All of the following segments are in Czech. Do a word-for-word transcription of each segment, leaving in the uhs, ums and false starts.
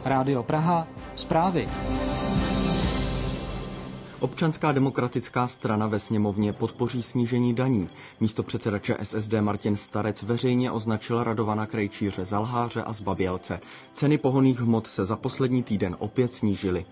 Rádio Praha, zprávy. Občanská demokratická strana ve sněmovně podpoří snížení daní. Místopředseda ČSSD Martin Starec veřejně označil Radovana Krejčíře za lháře a zbabělce. Ceny pohonných hmot se za poslední týden opět snížily.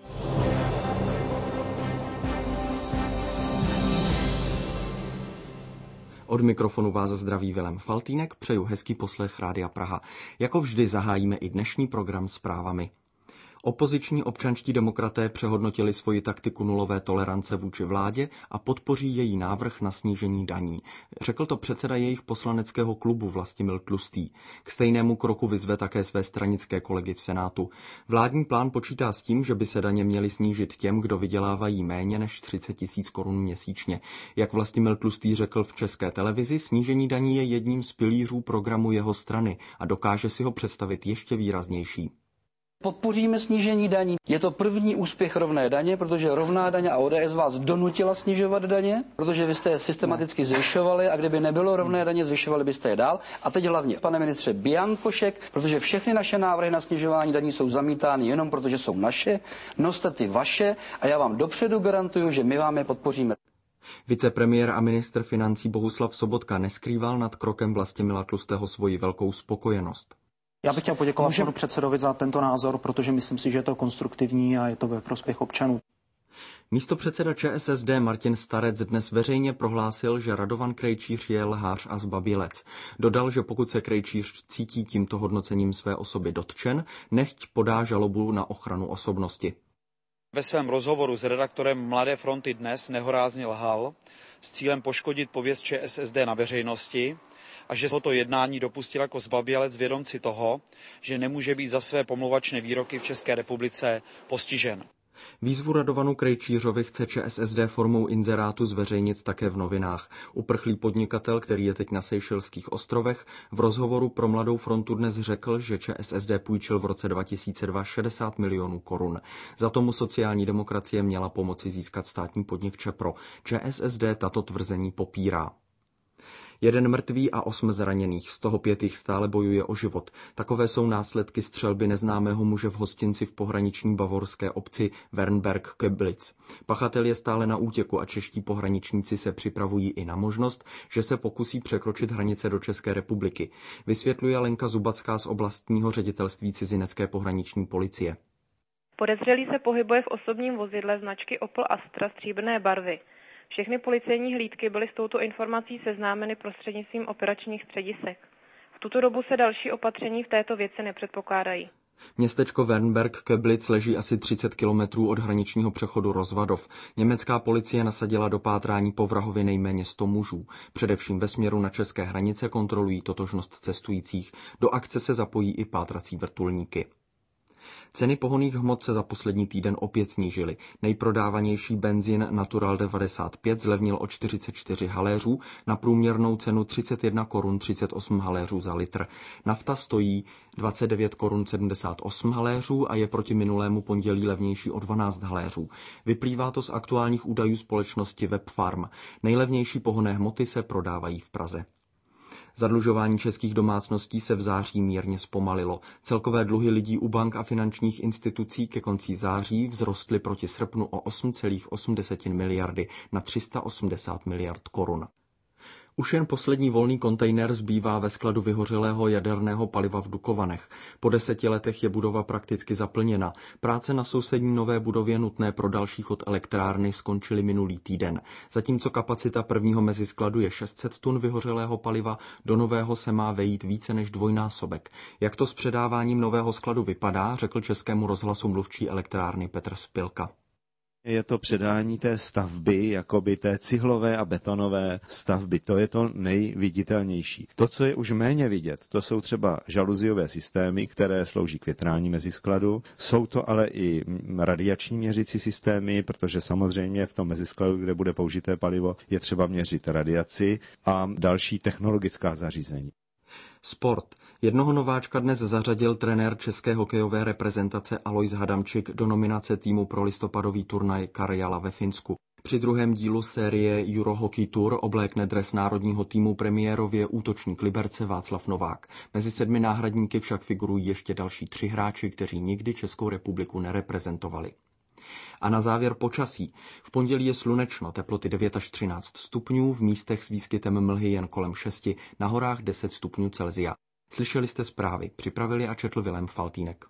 Od mikrofonu vás zdraví Vilém Faltýnek, přeju hezký poslech Rádia Praha. Jako vždy zahájíme i dnešní program zprávami. Opoziční občanští demokraté přehodnotili svoji taktiku nulové tolerance vůči vládě a podpoří její návrh na snížení daní. Řekl to předseda jejich poslaneckého klubu Vlastimil Tlustý. K stejnému kroku vyzve také své stranické kolegy v Senátu. Vládní plán počítá s tím, že by se daně měly snížit těm, kdo vydělávají méně než třicet tisíc korun měsíčně. Jak Vlastimil Tlustý řekl v České televizi, snížení daní je jedním z pilířů programu jeho strany a dokáže si ho představit ještě výraznější. Podpoříme snížení daní. Je to první úspěch rovné daně, protože rovná daně a O D S vás donutila snižovat daně, protože vy jste je systematicky zvyšovali a kdyby nebylo rovné daně, zvyšovali byste je dál. A teď hlavně, pane ministře, biankošek, protože všechny naše návrhy na snižování daní jsou zamítány jenom protože jsou naše, noste ty vaše a já vám dopředu garantuju, že my vám je podpoříme. Vicepremiér a ministr financí Bohuslav Sobotka neskrýval nad krokem Vlastimila Tlustého svoji velkou spokojenost. Já bych chtěl poděkovat Můžem... panu předsedovi za tento názor, protože myslím si, že je to konstruktivní a je to ve prospěch občanů. Místopředseda ČSSD Martin Starec dnes veřejně prohlásil, že Radovan Krejčíř je lhář a zbabělec. Dodal, že pokud se Krejčíř cítí tímto hodnocením své osoby dotčen, nechť podá žalobu na ochranu osobnosti. Ve svém rozhovoru s redaktorem Mladé fronty Dnes nehorázně lhal s cílem poškodit pověst ČSSD na veřejnosti a že se to jednání dopustil jako zbabělec vědomci toho, že nemůže být za své pomlouvačné výroky v České republice postižen. Výzvu Radovanu Krejčířovi chce ČSSD formou inzerátu zveřejnit také v novinách. Uprchlý podnikatel, který je teď na Seychelských ostrovech, v rozhovoru pro Mladou frontu Dnes řekl, že ČSSD půjčil v roce dva tisíce dva šedesát milionů korun. Za tomu sociální demokracie měla pomoci získat státní podnik Čepro. ČSSD tato tvrzení popírá. Jeden mrtvý a osm zraněných, z toho pět jich stále bojuje o život. Takové jsou následky střelby neznámého muže v hostinci v pohraniční bavorské obci Wernberg-Köblitz. Pachatel je stále na útěku a čeští pohraničníci se připravují i na možnost, že se pokusí překročit hranice do České republiky. Vysvětluje Lenka Zubacká z oblastního ředitelství cizinecké pohraniční policie. Podezřelý se pohybuje v osobním vozidle značky Opel Astra stříbrné barvy. Všechny policejní hlídky byly s touto informací seznámeny prostřednictvím operačních středisek. V tuto dobu se další opatření v této věci nepředpokládají. Městečko Wernberg-Köblitz leží asi třicet kilometrů od hraničního přechodu Rozvadov. Německá policie nasadila do pátrání po vrahovi nejméně sto mužů. Především ve směru na české hranice kontrolují totožnost cestujících. Do akce se zapojí i pátrací vrtulníky. Ceny pohonných hmot se za poslední týden opět snížily. Nejprodávanější benzín Natural devadesát pět zlevnil o čtyřicet čtyři haléřů na průměrnou cenu třicet jedna korun třicet osm haléřů za litr. Nafta stojí dvacet devět korun sedmdesát osm haléřů a je proti minulému pondělí levnější o dvanáct haléřů. Vyplývá to z aktuálních údajů společnosti Webfarm. Nejlevnější pohonné hmoty se prodávají v Praze. Zadlužování českých domácností se v září mírně zpomalilo. Celkové dluhy lidí u bank a finančních institucí ke konci září vzrostly proti srpnu o osm celá osm miliardy na tři sta osmdesát miliard korun. Už jen poslední volný kontejner zbývá ve skladu vyhořelého jaderného paliva v Dukovanech. Po deseti letech je budova prakticky zaplněna. Práce na sousední nové budově nutné pro další chod elektrárny skončily minulý týden. Zatímco kapacita prvního meziskladu je šest set tun vyhořelého paliva, do nového se má vejít více než dvojnásobek. Jak to s předáváním nového skladu vypadá, řekl Českému rozhlasu mluvčí elektrárny Petr Spilka. Je to předání té stavby, jakoby té cihlové a betonové stavby. To je to nejviditelnější. To, co je už méně vidět, to jsou třeba žaluziové systémy, které slouží k větrání meziskladu. Jsou to ale i radiační měřící systémy, protože samozřejmě v tom meziskladu, kde bude použité palivo, je třeba měřit radiaci a další technologická zařízení. Sport. Jednoho nováčka dnes zařadil trenér české hokejové reprezentace Alois Hadamčík do nominace týmu pro listopadový turnaj Karjala ve Finsku. Při druhém dílu série Eurohockey Tour oblékne dres národního týmu premiérově útočník Liberce Václav Novák. Mezi sedmi náhradníky však figurují ještě další tři hráči, kteří nikdy Českou republiku nereprezentovali. A na závěr počasí. V pondělí je slunečno, teploty devět až třináct stupňů, v místech s výskytem mlhy jen kolem šesti, na horách deset stupňů Celsia. Slyšeli jste zprávy, připravili a četl Vilém Faltýnek.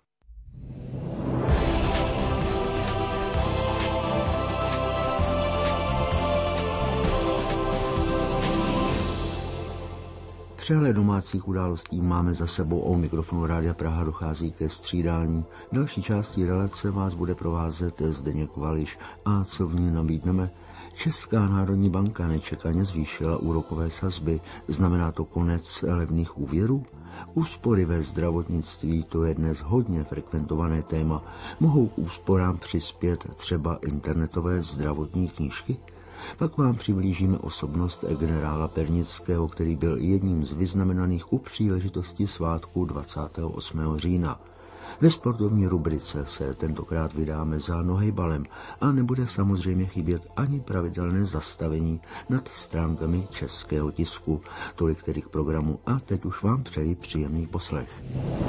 Přehled domácích událostí máme za sebou. O mikrofonu Rádia Praha dochází ke střídání. Další částí relace vás bude provázet Zdeněk Vališ. A co v ní nabídneme? Česká národní banka nečekaně zvýšila úrokové sazby. Znamená to konec levných úvěrů? Úspory ve zdravotnictví, to je dnes hodně frekventované téma. Mohou k úsporám přispět třeba internetové zdravotní knížky? Pak vám přiblížíme osobnost generála Pernického, který byl jedním z vyznamenaných u příležitosti svátku dvacátého osmého října. Ve sportovní rubrice se tentokrát vydáme za nohejbalem a nebude samozřejmě chybět ani pravidelné zastavení nad stránkami českého tisku. Tolik tedy k programu a teď už vám přeji příjemný poslech.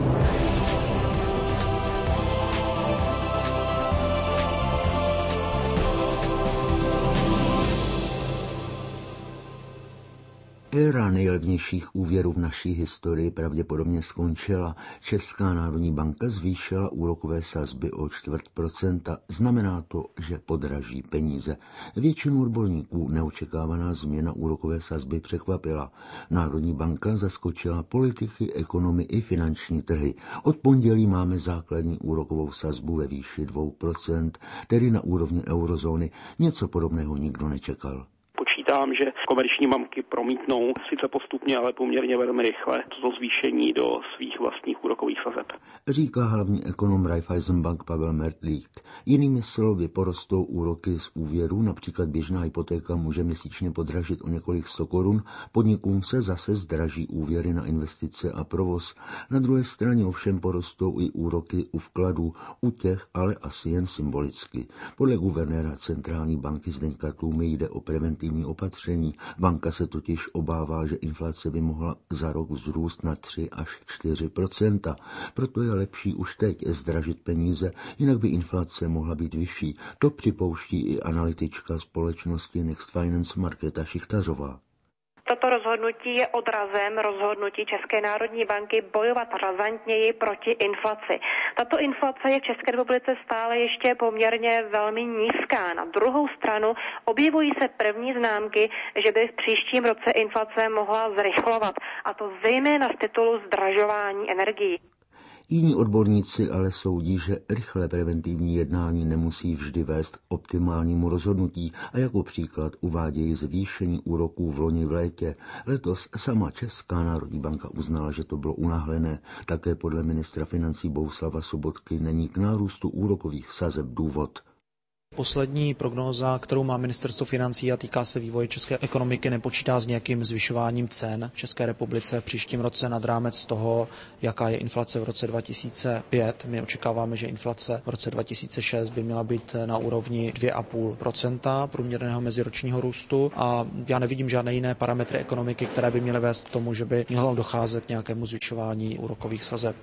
Éra nejlevnějších úvěrů v naší historii pravděpodobně skončila. Česká národní banka zvýšila úrokové sazby o čtvrt procenta. Znamená to, že podraží peníze. Většinu odborníků neočekávaná změna úrokové sazby překvapila. Národní banka zaskočila politiky, ekonomy i finanční trhy. Od pondělí máme základní úrokovou sazbu ve výši dvou procent, tedy na úrovni eurozóny. Něco podobného nikdo nečekal. Počítám, že komerční banky promítnou sice postupně, ale poměrně velmi rychle toto zvýšení do svých vlastních úrokových sazeb. Říká hlavní ekonom Raiffeisenbank Pavel Mertlík. Jinými slovy porostou úroky z úvěru, například běžná hypotéka může měsíčně podražit o několik sto korun, podnikům se zase zdraží úvěry na investice a provoz. Na druhé straně ovšem porostou i úroky u vkladů, u těch ale asi jen symbolicky. Podle guvernéra centrální banky Zdeňka Tlumy jde o preventivní opatření. Banka se totiž obává, že inflace by mohla za rok vzrůst na tři až čtyři procenta. Proto je lepší už teď zdražit peníze, jinak by inflace mohla být vyšší. To připouští i analytička společnosti Next Finance Markéta Šichtařová. Toto rozhodnutí je odrazem rozhodnutí České národní banky bojovat razantněji proti inflaci. Tato inflace je v České republice stále ještě poměrně velmi nízká. Na druhou stranu objevují se první známky, že by v příštím roce inflace mohla zrychlovat, a to zejména z titulu zdražování energií. Jiní odborníci ale soudí, že rychlé preventivní jednání nemusí vždy vést k optimálnímu rozhodnutí a jako příklad uvádějí zvýšení úroků v loni v létě. Letos sama Česká národní banka uznala, že to bylo unáhlené. Také podle ministra financí Bohuslava Sobotky není k nárůstu úrokových sazeb důvod. Poslední prognóza, kterou má ministerstvo financí a týká se vývoje české ekonomiky, nepočítá s nějakým zvyšováním cen v České republice v příštím roce nad rámec toho, jaká je inflace v roce dva tisíce pět. My očekáváme, že inflace v roce dva tisíce šest by měla být na úrovni dvě celá pět procenta průměrného meziročního růstu a já nevidím žádné jiné parametry ekonomiky, které by měly vést k tomu, že by mělo docházet k nějakému zvyšování úrokových sazeb.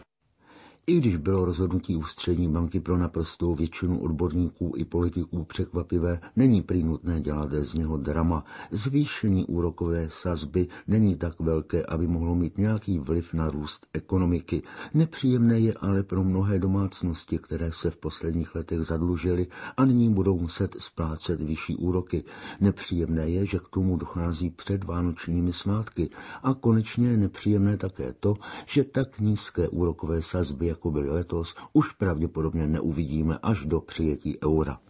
I když bylo rozhodnutí ústřední banky pro naprostou většinu odborníků i politiků překvapivé, není prý nutné dělat z něho drama. Zvýšení úrokové sazby není tak velké, aby mohlo mít nějaký vliv na růst ekonomiky. Nepříjemné je ale pro mnohé domácnosti, které se v posledních letech zadlužily a nyní budou muset splácet vyšší úroky. Nepříjemné je, že k tomu dochází před vánočními svátky. A konečně je nepříjemné také to, že tak nízké úrokové sazby, jako byly letos, už pravděpodobně neuvidíme až do přijetí eura.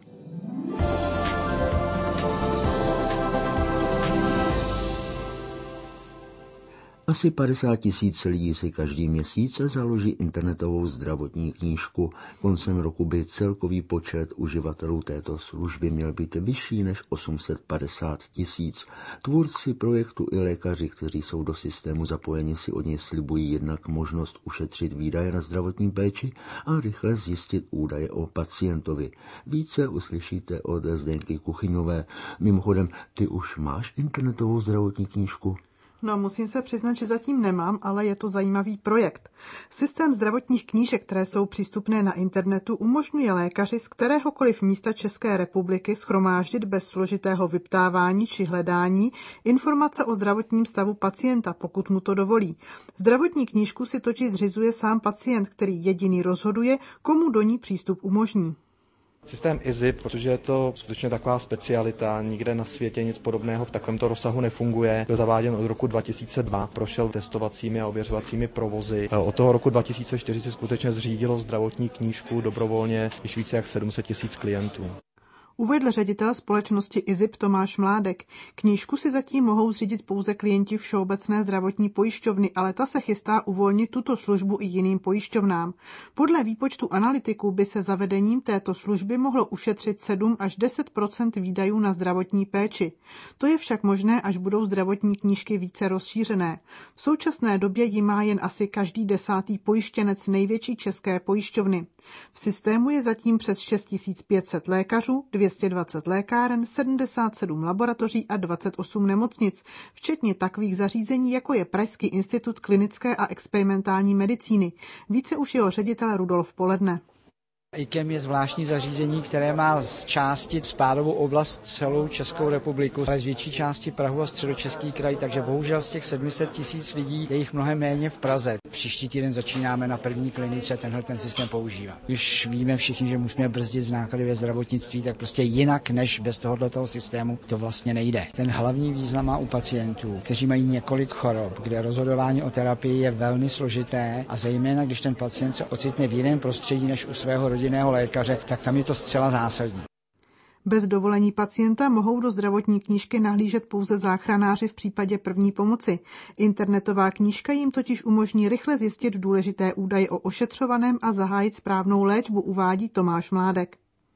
Asi padesát tisíc lidí si každý měsíc založí internetovou zdravotní knížku. Koncem roku by celkový počet uživatelů této služby měl být vyšší než osm set padesát tisíc. Tvůrci projektu i lékaři, kteří jsou do systému zapojeni, si od něj slibují jednak možnost ušetřit výdaje na zdravotní péči a rychle zjistit údaje o pacientovi. Více uslyšíte od Zdenky Kuchyňové. Mimochodem, ty už máš internetovou zdravotní knížku? No, musím se přiznat, že zatím nemám, ale je to zajímavý projekt. Systém zdravotních knížek, které jsou přístupné na internetu, umožňuje lékaři z kteréhokoliv místa České republiky shromáždit bez složitého vyptávání či hledání informace o zdravotním stavu pacienta, pokud mu to dovolí. Zdravotní knížku si totiž zřizuje sám pacient, který jediný rozhoduje, komu do ní přístup umožní. Systém I Z I P, protože je to skutečně taková specialita, nikde na světě nic podobného v takovémto rozsahu nefunguje. Byl zaváděn od roku dva tisíce dva, prošel testovacími a ověřovacími provozy. Od toho roku dva tisíce čtyři si skutečně zřídilo zdravotní knížku dobrovolně již více jak sedm set tisíc klientů. Uvedl ředitel společnosti I Z I P Tomáš Mládek. Knížku si zatím mohou zřídit pouze klienti Všeobecné zdravotní pojišťovny, ale ta se chystá uvolnit tuto službu i jiným pojišťovnám. Podle výpočtu analytiků by se zavedením této služby mohlo ušetřit sedm až deset procent výdajů na zdravotní péči. To je však možné, až budou zdravotní knížky více rozšířené. V současné době ji má jen asi každý desátý pojištěnec největší české pojišťovny. V systému je zatím přes šest tisíc pět set lékařů, dvě stě dvacet lékáren, sedmdesát sedm laboratoří a dvacet osm nemocnic, včetně takových zařízení, jako je Pražský institut klinické a experimentální medicíny. Více už jeho ředitel Rudolf Poledne. I K E M je zvláštní zařízení, které má z části spádovou oblast celou Českou republiku, ale z větší části Prahu a Středočeský kraj, takže bohužel z těch sedm set tisíc lidí je jich mnohem méně v Praze. Příští týden začínáme na první klinice tenhle ten systém používat. Když víme všichni, že musíme brzdit náklady ve zdravotnictví, tak prostě jinak než bez tohoto systému to vlastně nejde. Ten hlavní význam má u pacientů, kteří mají několik chorob, kde rozhodování o terapii je velmi složité a zejména když ten pacient se ocitne v jiném prostředí než u svého rodinného lékaře, tak tam je to zcela zásadní. Bez dovolení pacienta mohou do zdravotní knížky nahlížet pouze záchranáři v případě první pomoci. Internetová knížka jim totiž umožní rychle zjistit důležité údaje o ošetřovaném a zahájit správnou léčbu, uvádí Tomáš Mládek.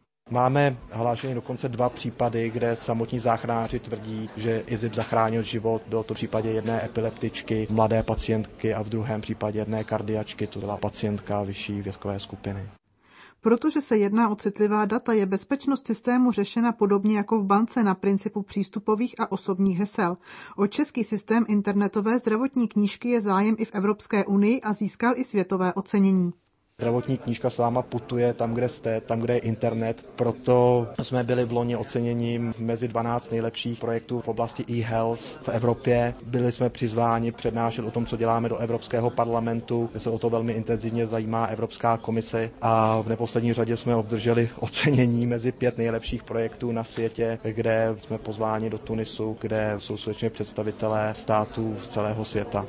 Máme hlášeny dokonce dva případy, kde samotní záchranáři tvrdí, že I Z I P zachránil život. Bylo to v případě jedné epileptičky, mladé pacientky a v druhém případě jedné kardiačky, to byla pacientka vyšší věkové skupiny. Protože se jedná o citlivá data, je bezpečnost systému řešena podobně jako v bance na principu přístupových a osobních hesel. O český systém internetové zdravotní knížky je zájem i v Evropské unii a získal i světové ocenění. Zdravotní knížka s váma putuje tam, kde jste, tam, kde je internet, proto jsme byli v loni oceněním mezi dvanáct nejlepších projektů v oblasti e-health v Evropě. Byli jsme přizváni přednášet o tom, co děláme do Evropského parlamentu, kde se o to velmi intenzivně zajímá Evropská komise a v neposlední řadě jsme obdrželi ocenění mezi pět nejlepších projektů na světě, kde jsme pozváni do Tunisu, kde jsou skutečně představitelé států z celého světa.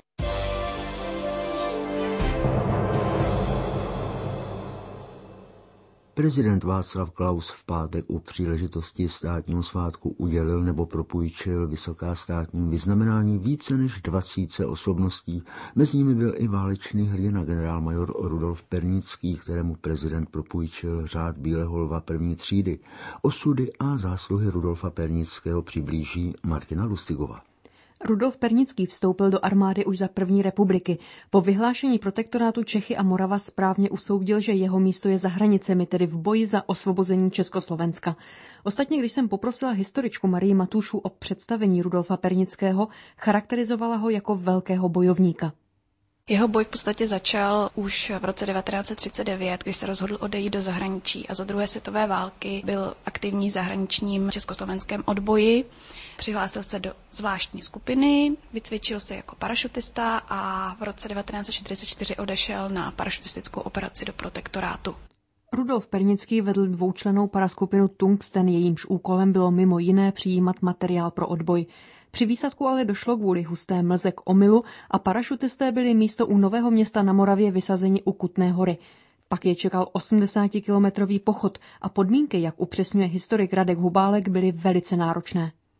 Prezident Václav Klaus v pátek u příležitosti státního svátku udělil nebo propůjčil vysoká státní vyznamenání více než dvaceti osobností. Mezi nimi byl i válečný hrdina generálmajor Rudolf Pernický, kterému prezident propůjčil řád Bílého lva první třídy. Osudy a zásluhy Rudolfa Pernického přiblíží Martina Lustigova. Rudolf Pernický vstoupil do armády už za první republiky. Po vyhlášení protektorátu Čechy a Morava správně usoudil, že jeho místo je za hranicemi, tedy v boji za osvobození Československa. Ostatně, když jsem poprosila historičku Marii Matušu o představení Rudolfa Pernického, charakterizovala ho jako velkého bojovníka. Jeho boj v podstatě začal už v roce devatenáct set třicet devět, kdy se rozhodl odejít do zahraničí a za druhé světové války byl aktivní v zahraničním československém odboji. Přihlásil se do zvláštní skupiny, vycvičil se jako parašutista a v roce devatenáct set čtyřicet čtyři odešel na parašutistickou operaci do protektorátu. Rudolf Pernický vedl dvoučlennou paraskupinu Tungsten, jejímž úkolem bylo mimo jiné přijímat materiál pro odboj. Při výsadku ale došlo kvůli husté mlze k omylu a parašutisté byli místo u Nového Města na Moravě vysazeni u Kutné Hory. Pak je čekal osmdesátikilometrový pochod a podmínky, jak upřesňuje historik Radek Hubálek, byly velice náročné.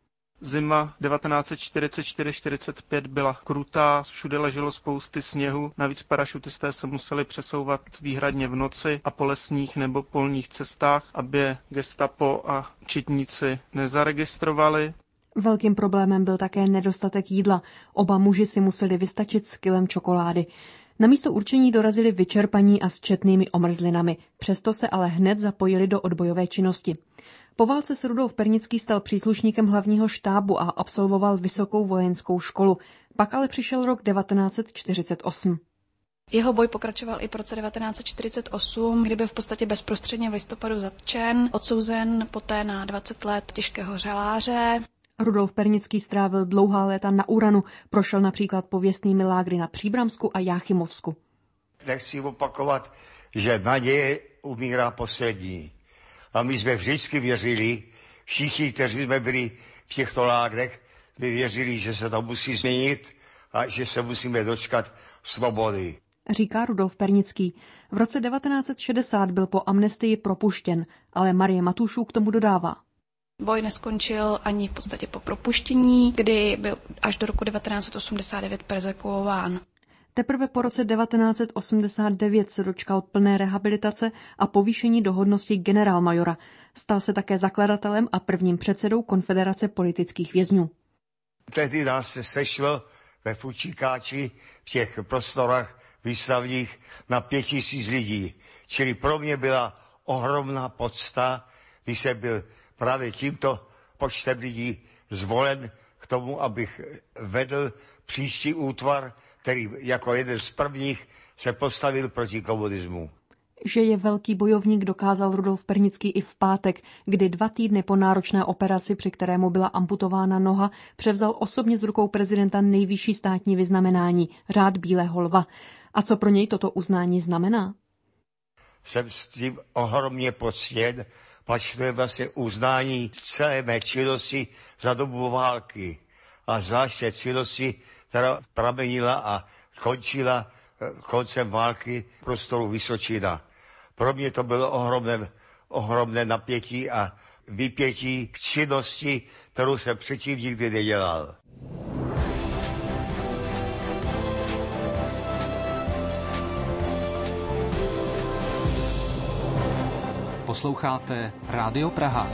Zima devatenáct set čtyřicet čtyři čtyřicet pět byla krutá, všude leželo spousty sněhu, navíc parašutisté se museli přesouvat výhradně v noci a po lesních nebo polních cestách, aby je gestapo a četníci nezaregistrovali. Velkým problémem byl také nedostatek jídla. Oba muži si museli vystačit s kilem čokolády. Na místo určení dorazili vyčerpaní a s četnými omrzlinami. Přesto se ale hned zapojili do odbojové činnosti. Po válce se Rudolf Pernický stal příslušníkem hlavního štábu a absolvoval vysokou vojenskou školu. Pak ale přišel rok devatenáct set čtyřicet osm. Jeho boj pokračoval i po roce devatenáct set čtyřicet osm, kdy byl v podstatě bezprostředně v listopadu zatčen, odsouzen poté na dvacet let těžkého řeláře. Rudolf Pernický strávil dlouhá léta na Uranu, prošel například pověstnými lágry na Příbramsku a Jáchymovsku. Nechci opakovat, že naděje umírá poslední. A my jsme vždycky věřili, všichni, kteří jsme byli v těchto lágrech, my věřili, že se to musí změnit a že se musíme dočkat svobody. Říká Rudolf Pernický. V roce devatenáct set šedesát byl po amnestii propuštěn, ale Marie Matušů k tomu dodává. Boj neskončil ani v podstatě po propuštění, kdy byl až do roku devatenáct set osmdesát devět perzekuován. Teprve po roce devatenáct set osmdesát devět se dočkal plné rehabilitace a povýšení do hodnosti generálmajora. Stal se také zakladatelem a prvním předsedou Konfederace politických vězňů. Tehdy nás se sešlo ve Fučíkáči v těch prostorách výstavních na pět tisíc lidí. Čili pro mě byla ohromná podsta, když jsem byl právě tímto počtem lidí zvolen k tomu, abych vedl příští útvar, který jako jeden z prvních se postavil proti komunismu. Že je velký bojovník, dokázal Rudolf Pernický i v pátek, kdy dva týdny po náročné operaci, při které mu byla amputována noha, převzal osobně z rukou prezidenta nejvyšší státní vyznamenání, Řád bílého lva. A co pro něj toto uznání znamená? Jsem s tím ohromně poctěn, pač to je vlastně uznání celé mé činnosti za dobu války. A zvláště činnosti, která pramenila a končila koncem války v prostoru Vysočina. Pro mě to bylo ohromné, ohromné napětí a vypětí k činnosti, kterou jsem předtím nikdy nedělal. Posloucháte Rádio Praha.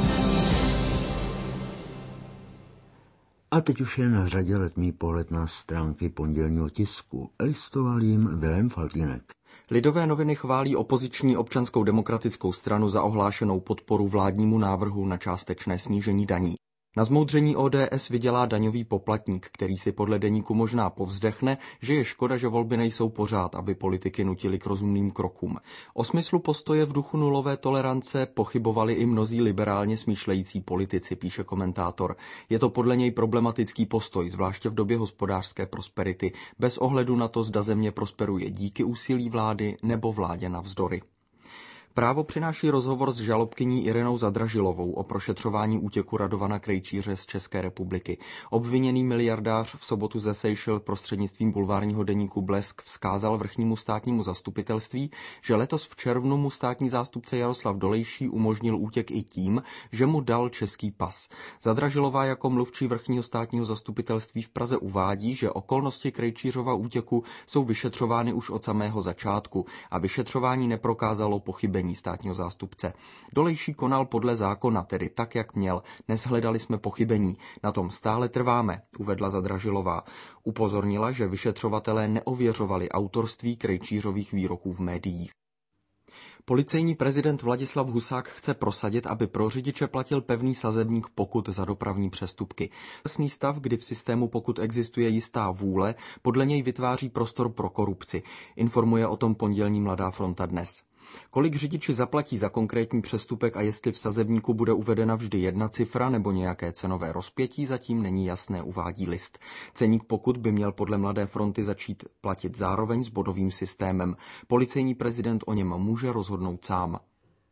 A teď už je na řadě letmý pohled na stránky pondělního tisku. Listoval jim Vilém Faltýnek. Lidové noviny chválí opoziční Občanskou demokratickou stranu za ohlášenou podporu vládnímu návrhu na částečné snížení daní. Na zmoudření O D S vydělá daňový poplatník, který si podle deníku možná povzdechne, že je škoda, že volby nejsou pořád, aby politiky nutili k rozumným krokům. O smyslu postoje v duchu nulové tolerance pochybovali i mnozí liberálně smýšlející politici, píše komentátor. Je to podle něj problematický postoj, zvláště v době hospodářské prosperity, bez ohledu na to, zda země prosperuje díky úsilí vlády nebo vládě navzdory. Právo přináší rozhovor s žalobkyní Irenou Zadražilovou o prošetřování útěku Radovana Krejčíře z České republiky. Obviněný miliardář v sobotu ze Seychelles prostřednictvím bulvárního deníku Blesk vzkázal vrchnímu státnímu zastupitelství, že letos v červnu mu státní zástupce Jaroslav Dolejší umožnil útěk i tím, že mu dal český pas. Zadražilová jako mluvčí vrchního státního zastupitelství v Praze uvádí, že okolnosti Krejčířova útěku jsou vyšetřovány už od samého začátku a vyšetřování neprokázalo pochybení státního zástupce. Dolejší konal podle zákona, tedy tak, jak měl. Neshledali jsme pochybení. Na tom stále trváme, uvedla Zadražilová. Upozornila, že vyšetřovatelé neověřovali autorství Krejčířových výroků v médiích. Policejní prezident Vladislav Husák chce prosadit, aby pro řidiče platil pevný sazebník pokut za dopravní přestupky. Jasný stav, kdy v systému pokut existuje jistá vůle, podle něj vytváří prostor pro korupci. Informuje o tom pondělní Mladá fronta dnes. Kolik řidiči zaplatí za konkrétní přestupek a jestli v sazebníku bude uvedena vždy jedna cifra nebo nějaké cenové rozpětí, zatím není jasné, uvádí List. Ceník pokut by měl podle Mladé fronty začít platit zároveň s bodovým systémem. Policejní prezident o něm může rozhodnout sám.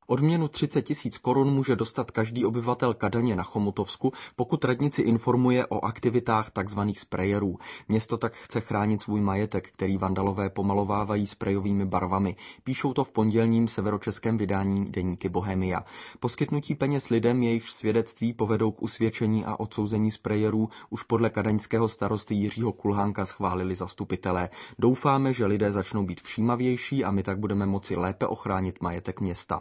Odměnu třicet tisíc korun může dostat každý obyvatel Kadaně na Chomutovsku, pokud radnici informuje o aktivitách tzv. Sprejerů. Město tak chce chránit svůj majetek, který vandalové pomalovávají sprejovými barvami. Píšou to v pondělním severočeském vydání deníky Bohemia. Poskytnutí peněz lidem, jejichž svědectví povedou k usvědčení a odsouzení sprejerů, už podle kadaňského starosty Jiřího Kulhánka schválili zastupitelé. Doufáme, že lidé začnou být všímavější a my tak budeme moci lépe ochránit majetek města.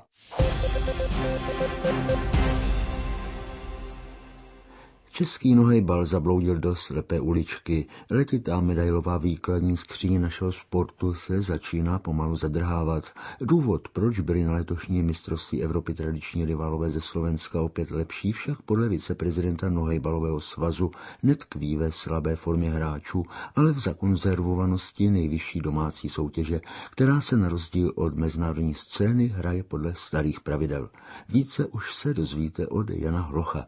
Český nohejbal zabloudil do slepé uličky. Letitá medailová výkladní skříň našeho sportu se začíná pomalu zadrhávat. Důvod, proč byly na letošní mistrovství Evropy tradiční rivalové ze Slovenska opět lepší, však podle viceprezidenta nohejbalového svazu netkví ve slabé formě hráčů, ale v zakonzervovanosti nejvyšší domácí soutěže, která se na rozdíl od mezinárodní scény hraje podle starých pravidel. Více už se dozvíte od Jana Hlocha.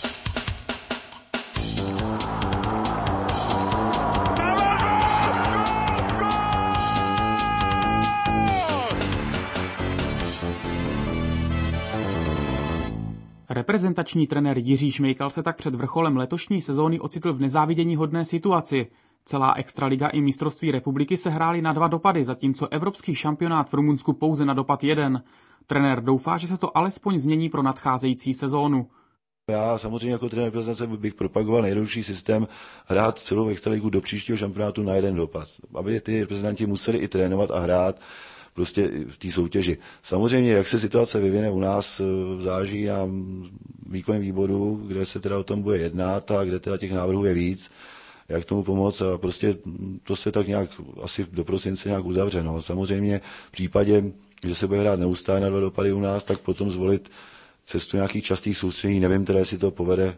Reprezentační trenér Jiří Šmejkal se tak před vrcholem letošní sezóny ocitl v nezáviděníhodné situaci. Celá extraliga i mistrovství republiky se hrály na dva dopady, zatímco evropský šampionát v Rumunsku pouze na dopad jeden. Trenér doufá, že se to alespoň změní pro nadcházející sezónu. Já samozřejmě jako trenér reprezentace bych propagoval nejjednodušší systém hrát celou extraligu do příštího šampionátu na jeden dopad, aby ty reprezentanti museli i trénovat a hrát prostě v té soutěži. Samozřejmě, jak se situace vyvine u nás, záží na výkonném výboru, kde se teda o tom bude jednat a kde teda těch návrhů je víc, jak tomu pomoct a prostě to se tak nějak asi do prosince nějak uzavře. No. Samozřejmě v případě, že se bude hrát neustále na dva dopady u nás, tak potom zvolit cestu nějakých častých soustředění. Nevím teda, jestli to povede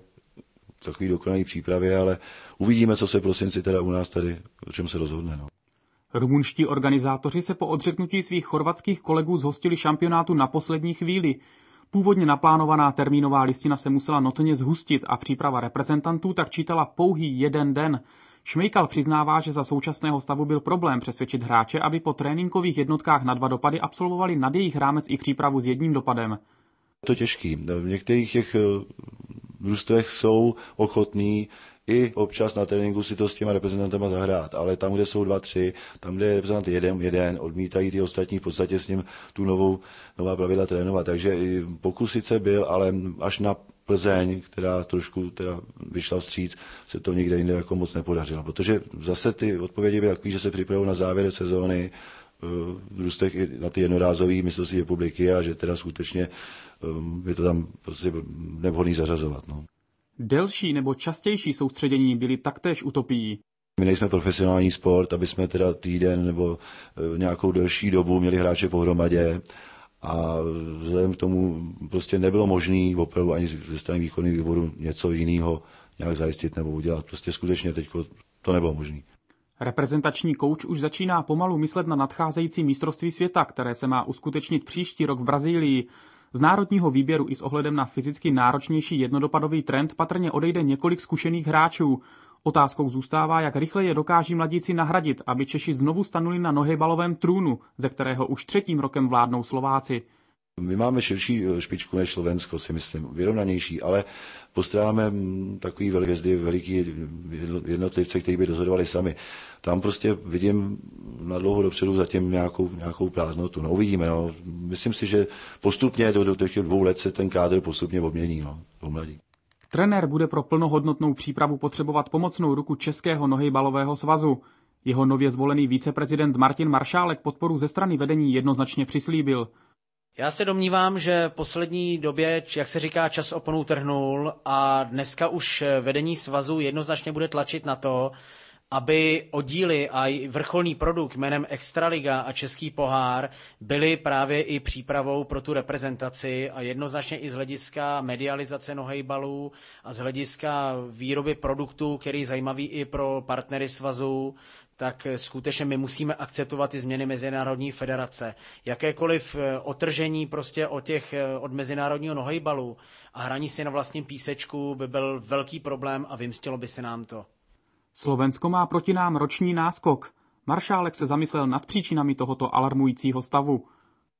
v takový dokonalý přípravě, ale uvidíme, co se v prosinci teda u nás tady, o čem se rozhodne. No. Rumunští organizátoři se po odřeknutí svých chorvatských kolegů zhostili šampionátu na poslední chvíli. Původně naplánovaná termínová listina se musela notně zhustit a příprava reprezentantů tak čítala pouhý jeden den. Šmejkal přiznává, že za současného stavu byl problém přesvědčit hráče, aby po tréninkových jednotkách na dva dopady absolvovali nad jejich rámec i přípravu s jedním dopadem. Je to těžký. V některých těch družstvech jsou ochotní i občas na tréninku si to s těma reprezentantama zahrát, ale tam, kde jsou dva, tři, tam, kde je reprezentant jeden, jeden, odmítají ty ostatní v podstatě s ním tu novou, nová pravidla trénovat. Takže pokus sice byl, ale až na Plzeň, která trošku teda vyšla vstříc, se to nikde jinde jako moc nepodařilo. Protože zase ty odpovědi byly takový, že se připravují na závěr sezóny v družstvech i na ty jednorázové mistrovství republiky a že teda skutečně je to tam prostě nevhodný zařazovat. No. Delší nebo častější soustředění byly taktéž utopií. My nejsme profesionální sport, aby jsme teda týden nebo nějakou delší dobu měli hráče pohromadě a vzhledem k tomu prostě nebylo možné opravdu ani ze strany výkonného výboru něco jiného nějak zajistit nebo udělat. Prostě skutečně teď to nebylo možné. Reprezentační kouč už začíná pomalu myslet na nadcházející mistrovství světa, které se má uskutečnit příští rok v Brazílii. Z národního výběru i s ohledem na fyzicky náročnější jednodopadový trend patrně odejde několik zkušených hráčů. Otázkou zůstává, jak rychle je dokáží mladíci nahradit, aby Češi znovu stanuli na nohejbalovém trůnu, ze kterého už třetím rokem vládnou Slováci. My máme širší špičku než Slovensko, si myslím, vyrovnanější, ale postrádáme takový hvězdy, veliký jednotlivce, kteří by rozhodovali sami. Tam prostě vidím na dlouho dopředu zatím nějakou, nějakou prázdnotu. No, uvidíme. No. Myslím si, že postupně do, do těch dvou let se ten kádr postupně obmění. No, mladí. Trenér bude pro plnohodnotnou přípravu potřebovat pomocnou ruku Českého nohejbalového svazu. Jeho nově zvolený viceprezident Martin Maršálek podporu ze strany vedení jednoznačně přislíbil. Já se domnívám, že v poslední době, jak se říká, čas oponu trhnul a dneska už vedení svazu jednoznačně bude tlačit na to, aby oddíly a vrcholný produkt jménem Extraliga a Český pohár byly právě i přípravou pro tu reprezentaci a jednoznačně i z hlediska medializace nohejbalů a z hlediska výroby produktů, který je zajímavý i pro partnery svazu, tak skutečně my musíme akceptovat ty změny Mezinárodní federace. Jakékoliv otržení prostě od, těch, od mezinárodního nohejbalu a hraní si na vlastním písečku by byl velký problém a vymstilo by se nám to. Slovensko má proti nám roční náskok. Maršálek se zamyslel nad příčinami tohoto alarmujícího stavu.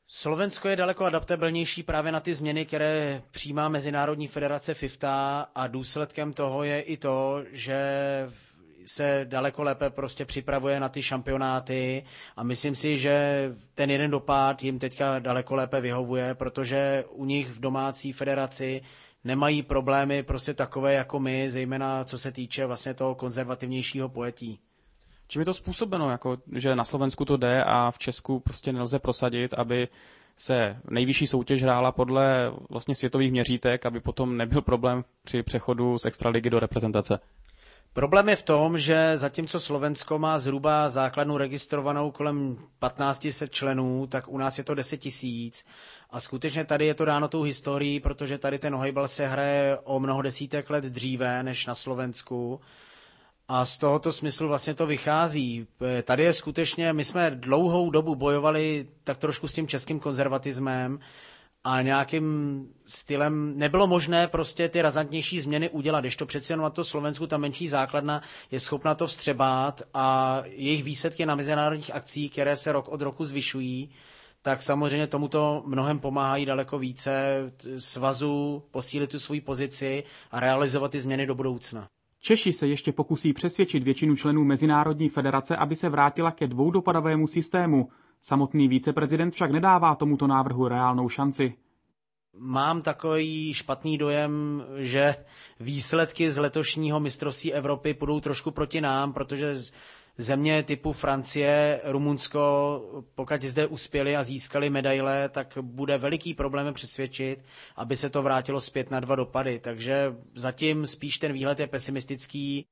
Slovensko je daleko adaptabilnější právě na ty změny, které přijímá Mezinárodní federace FIFTA a důsledkem toho je i to, že se daleko lépe prostě připravuje na ty šampionáty a myslím si, že ten jeden dopad jim teďka daleko lépe vyhovuje, protože u nich v domácí federaci nemají problémy prostě takové jako my, zejména co se týče vlastně toho konzervativnějšího pojetí. Čím je to způsobeno, jako, že na Slovensku to jde a v Česku prostě nelze prosadit, aby se nejvyšší soutěž hrála podle vlastně světových měřítek, aby potom nebyl problém při přechodu z extraligy do reprezentace? Problém je v tom, že zatímco Slovensko má zhruba základnu registrovanou kolem patnáct set členů, tak u nás je to deset tisíc. A skutečně tady je to dáno tou historií, protože tady ten hokejbal se hraje o mnoho desítek let dříve než na Slovensku. A z tohoto smyslu vlastně to vychází. Tady je skutečně, my jsme dlouhou dobu bojovali tak trošku s tím českým konzervatismem a nějakým stylem nebylo možné prostě ty razantnější změny udělat, když to přeci jenom na to Slovensku ta menší základna je schopna to vstřebat a jejich výsledky na mezinárodních akcích, které se rok od roku zvyšují, tak samozřejmě tomuto mnohem pomáhají daleko více svazu posílit tu svoji pozici a realizovat ty změny do budoucna. Češi se ještě pokusí přesvědčit většinu členů Mezinárodní federace, aby se vrátila ke dvoudopadovému systému. Samotný viceprezident však nedává tomuto návrhu reálnou šanci. Mám takový špatný dojem, že výsledky z letošního mistrovství Evropy půjdou trošku proti nám, protože země typu Francie, Rumunsko, pokud zde uspěli a získali medaile, tak bude veliký problém přesvědčit, aby se to vrátilo zpět na dva dopady. Takže zatím spíš ten výhled je pesimistický.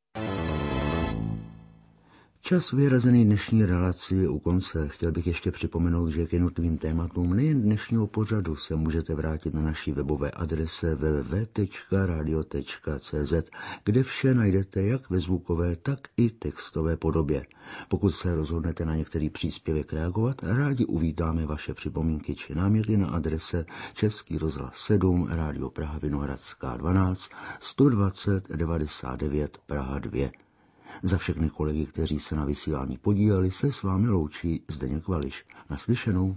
Čas vyrazený dnešní relaci je u konce. Chtěl bych ještě připomenout, že k jednotlivým tématům nejen dnešního pořadu se můžete vrátit na naší webové adrese w w w tečka radio tečka c z, kde vše najdete jak ve zvukové, tak i textové podobě. Pokud se rozhodnete na některý příspěvek reagovat, rádi uvítáme vaše připomínky či náměty na adrese Český rozhlas sedm, Rádio Praha Vinohradská dvanáct, sto dvacet devadesát devět Praha dva. Za všechny kolegy, kteří se na vysílání podíleli, se s vámi loučí Zdeněk Vališ. Naslyšenou.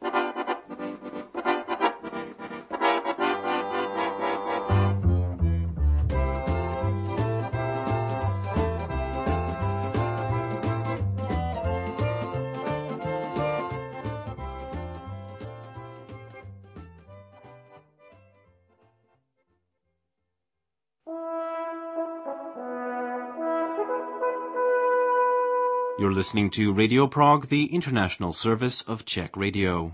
You're listening to Radio Prague, the international service of Czech Radio.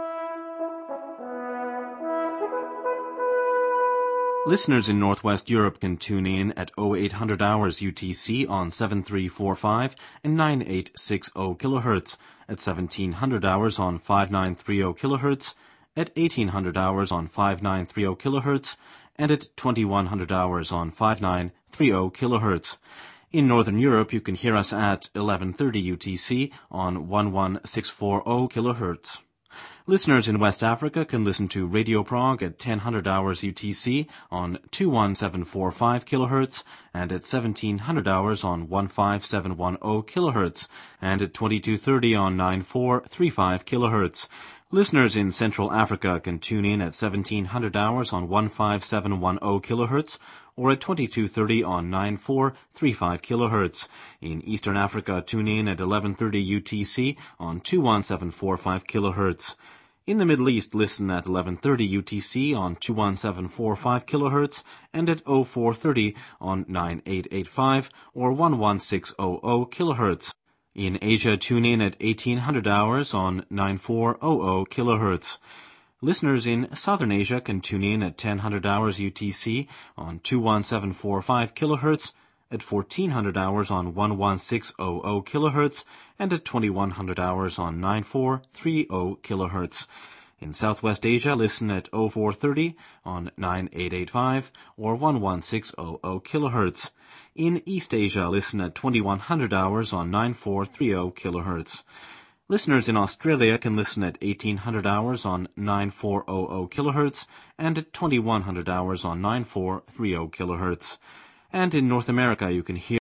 Listeners in Northwest Europe can tune in at oh eight hundred hours U T C on seven three four five and nine eight six zero kilohertz, at seventeen hundred hours on five nine three zero kilohertz, at eighteen hundred hours on five nine three zero kilohertz, and at twenty-one hundred hours on five nine three zero kilohertz. In Northern Europe, you can hear us at eleven thirty U T C on eleven six four zero kilohertz. Listeners in West Africa can listen to Radio Prague at ten hundred hours U T C on two one seven four five kilohertz and at seventeen hundred hours on fifteen seven one zero kilohertz and at twenty-two thirty on ninety-four thirty-five kilohertz. Listeners in Central Africa can tune in at seventeen hundred hours on fifteen seven one zero kilohertz or at twenty-two thirty on ninety-four thirty-five kilohertz. In Eastern Africa, tune in at eleven thirty U T C on two one seven four five kilohertz. In the Middle East, listen at eleven thirty U T C on two one seven four five kilohertz and at oh four thirty on nine eight eight five or eleven six hundred kilohertz. In Asia, tune in at eighteen hundred hours on ninety-four hundred kilohertz. Listeners in Southern Asia can tune in at ten hundred hours U T C on two one seven four five kilohertz, at fourteen hundred hours on eleven six hundred kilohertz, and at twenty-one hundred hours on ninety-four thirty kilohertz. In Southwest Asia, listen at oh four thirty on nine eight eight five or eleven six hundred kilohertz. In East Asia, listen at twenty-one hundred hours on ninety-four thirty kilohertz. Listeners in Australia can listen at eighteen hundred hours on ninety-four hundred kilohertz and at twenty-one hundred hours on ninety-four thirty kilohertz. And in North America, you can hear